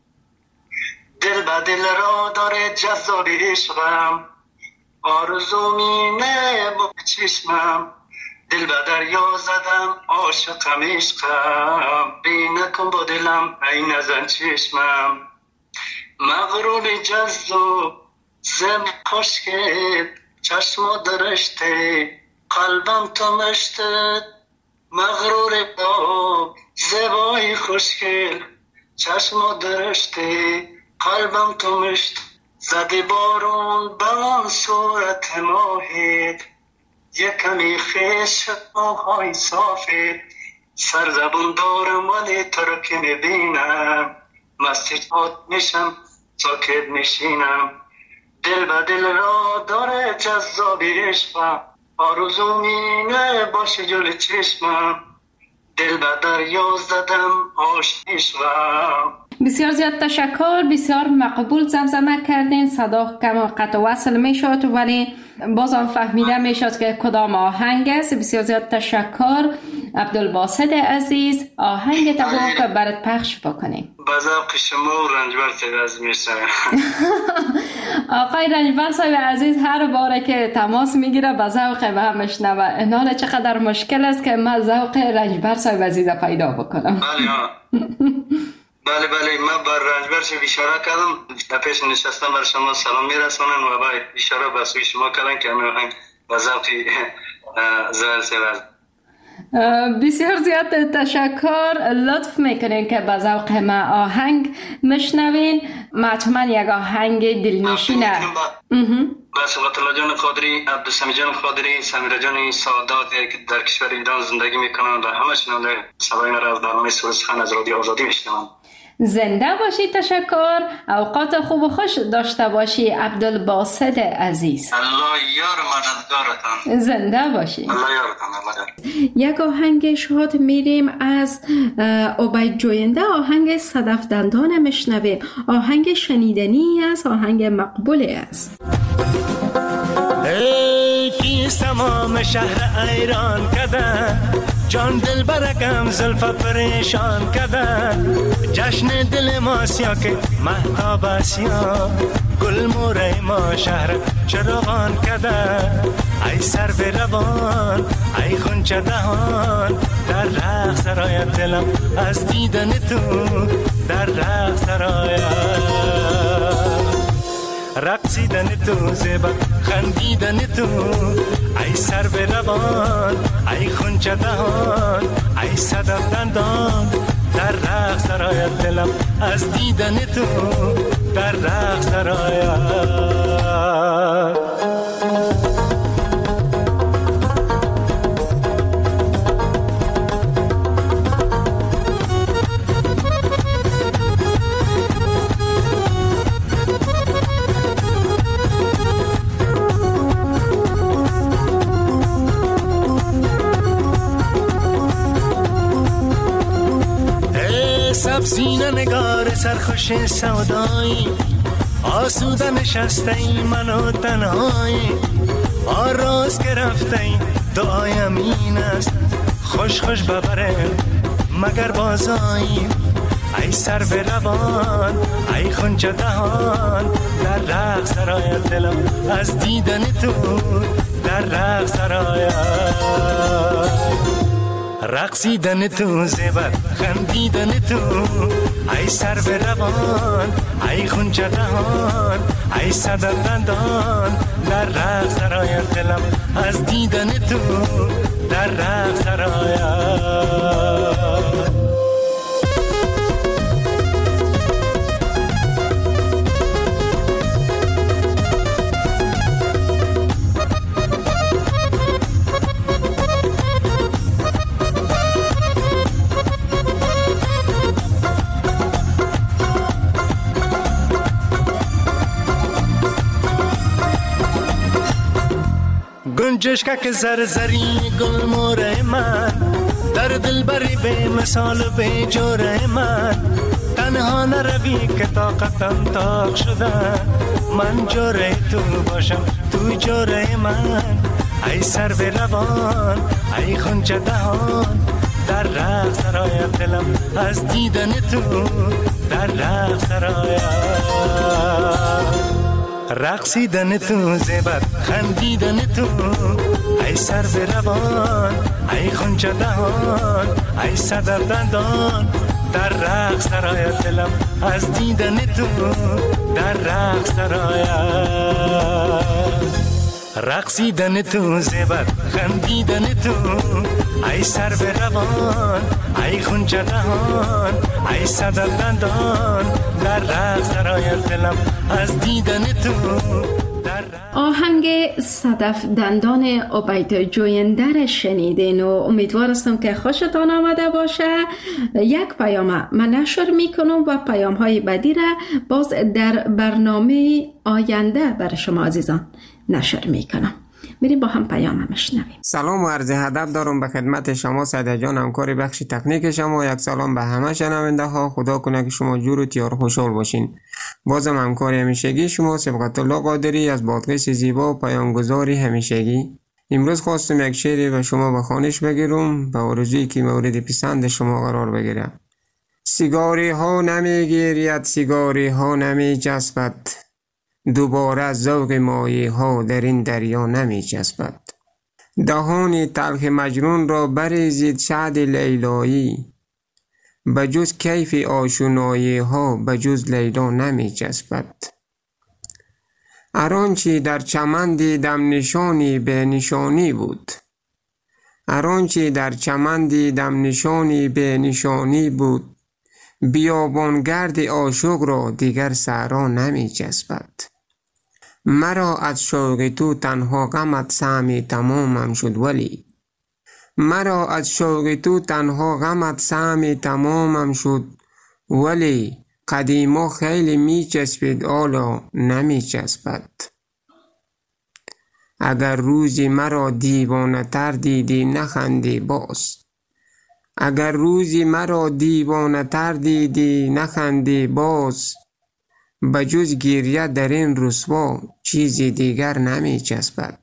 دل به دل را داره جذاب عشقم، آرزو مینه با چشمم، دل به دریا زدم عاشقم عشقم، بی نکن با دلم ای نزن چشمم، مغرور جذاب زم خوشگل، چشم درشته قلبم تو مشته، مغرور با زبای خوشگل، چشم درشته قلبم تو مشته، زده بارون بوان صورت ماهت، یکمی خیش موهای صافت، سرزبون دارم ولی تو رو که میبینم، مستی چات میشم ساکت میشینم، دل به دل را داره جذاب عشقم، آرزو مینه باشه جل چشمم، دل به دریا زدم عاشقم. بسیار زیاد تشکر. بسیار مقبول زمزمه کردین. صدا کم قطع وصل می شد ولی بازم فهمیده می شد که کدام آهنگ است. بسیار زیاد تشکر عبدالباسط عزیز. آهنگ تبو که برات پخش بکنیم. با ذوق شما و رنجبر صاحب عزیز میشه. آقای رنجبر صاحب عزیز هر باره که تماس میگیره با ذوق به هم میشنوه. اینال چقدر مشکل است که من ذوق رنجبر صاحب عزیز پیدا بکنم. بله ها. بله بله من بر رنجبر شو اشاره کردم، در پیش نشستم بر شما سلام میرسونن و با اشاره به سوی شما کردن که همه آهنگ با ذوقی زوال سوال. بسیار زیاد تشکر. لطف میکنین که با ذوق ما آهنگ مشنوین. مطمئن یک آهنگ دلنشینه. با صلوات الله جان قادری، عبدالسمی جان قادری، سمیرا جان سعادت که در کشور ایران زندگی میکنن و همه شنونده صدای ما را از برنامه سرود سخن از رادیو آزادی میشنوند. زنده باشی. تشکر. اوقات خوب و خوش داشته باشی عبدالباسط عزیز. الله یار مددگارتان. زنده باشی. الله یارتان. الله یار. یک آهنگ شاد میریم از عبید جوینده. آهنگ صدف دندان مشنویم. آهنگ شنیدنی است. آهنگ مقبولی است. ای کیست تمام شهر ایران کده، جان دل برکم زلف پریشان کده، جشن دل ما سیا که مهتاب سیا، گل موره ما شهر چراغان کده، ای سر به روان ای خونچه دهان، در رخ سرایت دلم از دیدن تو، در رخ سرایت رقصیدن تو، زیبا خندیدن تو، ای سر به روان ای خونچه دهان، ای صدف دندان، در رقص سرایت دلم از دیدن تو، در رقص سرایت. سینه نگار سرخوش سودایی، آسوده نشسته ای منو تنهایی، آراز گرفته ای دعایم این است خوش خوش ببره مگر بازایی. ای سر به روان ای خونچه دهان، در رقص سرایت دلم از دیدن تو، در رقص سرایت رقصیدن تو، زبر خندیدن تو. ای سر به روان ای خونچه دهان، ای صدر دندان، در رقص سرایت دلم از دیدن تو، در رقص سرایت. گنجشکک زرزری گل موره من، در دل بری به مثال به جوره من. تنها نروی که طاقتم تاق شده، من جوره تو باشم تو جوره من. ای سر به روان ای خونچه دهان، در رقص سرایت دلم از دیدن تو، در رقص سرایت رقصیدن تو، زبر خندیدن تو. ای سر به روان ای خونچه دهان، ای صدر دندان، در رقص سرایت دلم از دیدن تو، در رقص سرایت رقصیدن تو، زبر خندیدن تو. ای سر به روان ای خونچه دهان، ای صدر دندان، در رقص سرایت دلم از دیدن تو. آهنگ صدف دندان عبید جویندر شنیدین و امیدوار هستم که خوشتان آمده باشه. یک پیام من نشر میکنم و پیام های بعدی را باز در برنامه آینده برای شما عزیزان نشر میکنم. میریم با هم پیام میشنویم. سلام و عرض ادب دارم به خدمت شما سعید جان، همکار بخش تکنیک شما. یک سلام به همه شنونده ها. خدا کنه که شما جور و تیار خوشحال باشین. بازم همکار همیشگی شما سبقت الله قادری از بادغیس زیبا و پیامگذاری همیشگی. امروز خواستم یک شعری به شما به خوانش بگیرم، به آرزویی که مورد پسند شما قرار بگیره. سیگاری ها نمیگیرید، سیگاری ها نمی جذبد، دوباره ذوق مایه ها در این دریا نمی جذبد. دهان تلخ مجنون را بریزید شهد لیلایی، بجز کیف آشنایی ها بجز لیلا نمی جذبد. ارانچی در چمن دیدم نشانی به نشانی بود، ارانچی در چمن دیدم نشانی به نشانی بود، بیابانگرد عاشق را دیگر صحرا نمی جذبد. مرا از شوق تو تنها غمت سهمی تمامم شد، ولی مرا از شوق تو تنها غمت سهمی تمامم شد، ولی قدیما خیلی می چسبید حالا نمی چسبد. اگر روزی مرا دیوانه تر دیدی نخندی باز، اگر روزی مرا دیوانه تر دیدی نخندی باز، بجز گریه در این رسوا چیزی دیگر نمی چسبد.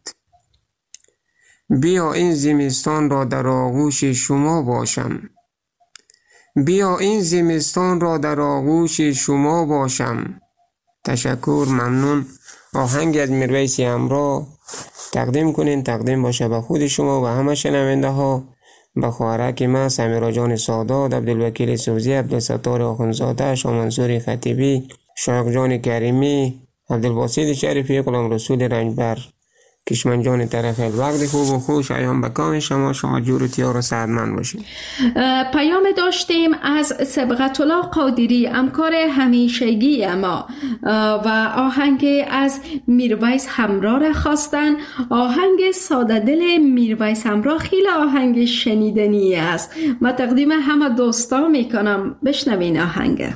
بیا این زمستان را در آغوش شما باشم، بیا این زمستان را در آغوش شما باشم. تشکر، ممنون. آهنگ از میرویس همراه تقدیم کنین، تقدیم باشه به خود شما و همه شنونده ها، به خواهرک من سمیرا جان سادات، عبدالوکیل سوزی، عبدالستار آخونزاده، شاه منصور خطیبی، شایق جان کریمی، عبدالباسط شریفی، غلام رسول رنجبر، کشمن جان طرفیل. وقت خوب و خوش ایام به کام شما، شما جور و تیار و سعدمند باشید. پیام داشتیم از سبقت الله قادری، همکار همیشگی ما، و آهنگ از میرویس همراه را خواستن. آهنگ ساده دل میرویس همراه خیلی آهنگ شنیدنی است. من تقدیم همه دوستان میکنم، بشنوین آهنگ.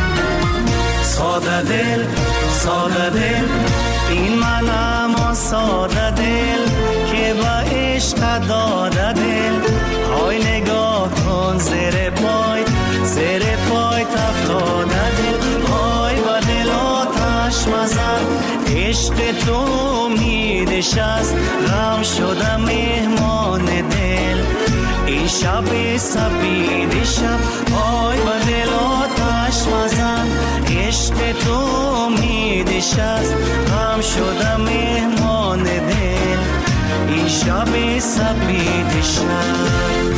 ساده دل، ساده دل، این من اما ساده دل که با عشق داده دل. های نگاه کن زیر پای، زیر پای تا تو می نشست غم شدم مهمان دل این شب سپید شب آی با دل آتش مزن عشق تو می نشست غم شدم مهمان دل این شب سپید شب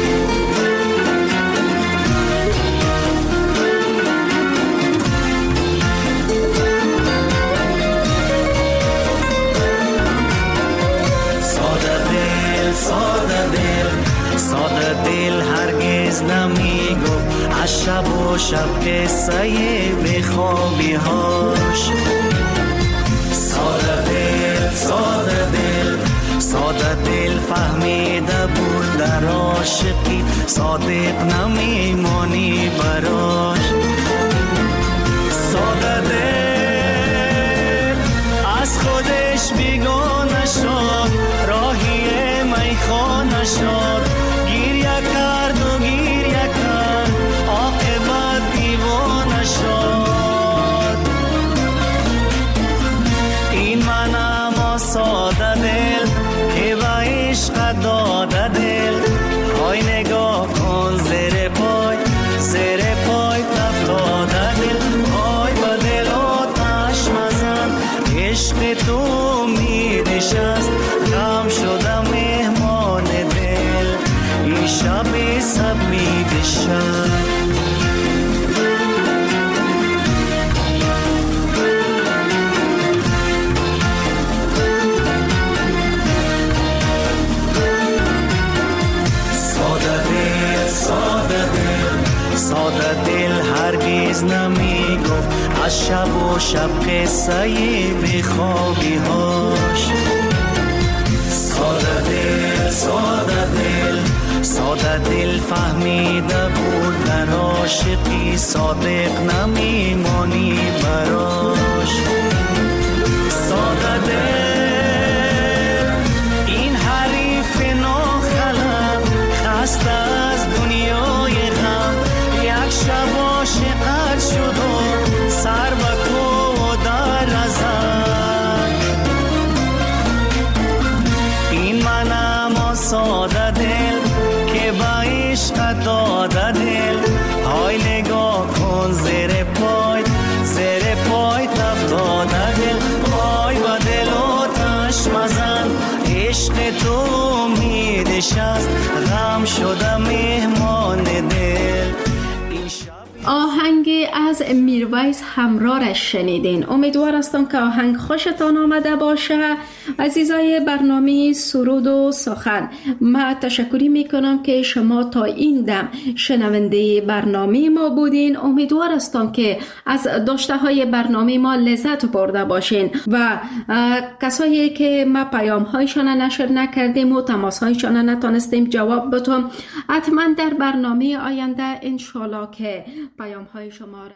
ساده دل ساده دل هرگز نمی گفت از شب و شب قصه بخوابی هاش ساده دل ساده دل ساده دل فهمیده بود در عاشقی صادق نمی مانی براش ساده دل از خودش بیگانه شد راهی میخانه شد گریه کرد و گریه کرد عاقبت دیوانه شد این من اما ساده دل که با عشق داده دل های نگاه کن زیر پای زیر پای افتاده دل های با دل آتش مزن عشق تو می نشست غم شدم مهمان دل این شب سپید شب ساده دل ساده دل ساده دل هرگز نمی گفت از شب و شب قصه بخوابی هاش ساده دل ساده دل ساده دل فهمیده بود در عاشقی صادق نمی مانی براش ساده دل این حریف ناخلم خسته از دنیای غم یک شب عاشقت شد و سر به کو در ازد این منم ساده دل که با عشق داده دل های نگاه کن زیر پای زیر پای افتاده دل های با دل آتش مزن عشق تو می نشست غم شده مهمان دل آهنگ از میرویس همرارش شنیدین. امیدوار هستم که آهنگ خوشتان آمده باشه. عزیزای برنامه سرود و سخن، من تشکری میکنم که شما تا این دم شنونده برنامه ما بودین. امیدوار هستم که از داشته های برنامه ما لذت برده باشین و کسایی که ما پیام هایشان نشر نکردیم و تماس هایشان نتونستیم جواب بدیم، حتما در برنامه آینده انشالله که پیام های شما